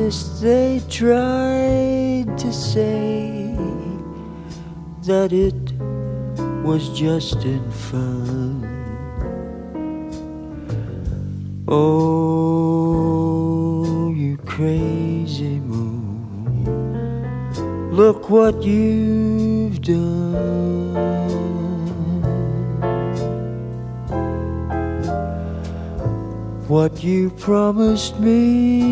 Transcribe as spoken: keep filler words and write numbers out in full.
scientists, they tried to say that it was just in fun. Oh, you crazy moon, look what you've done. What you promised me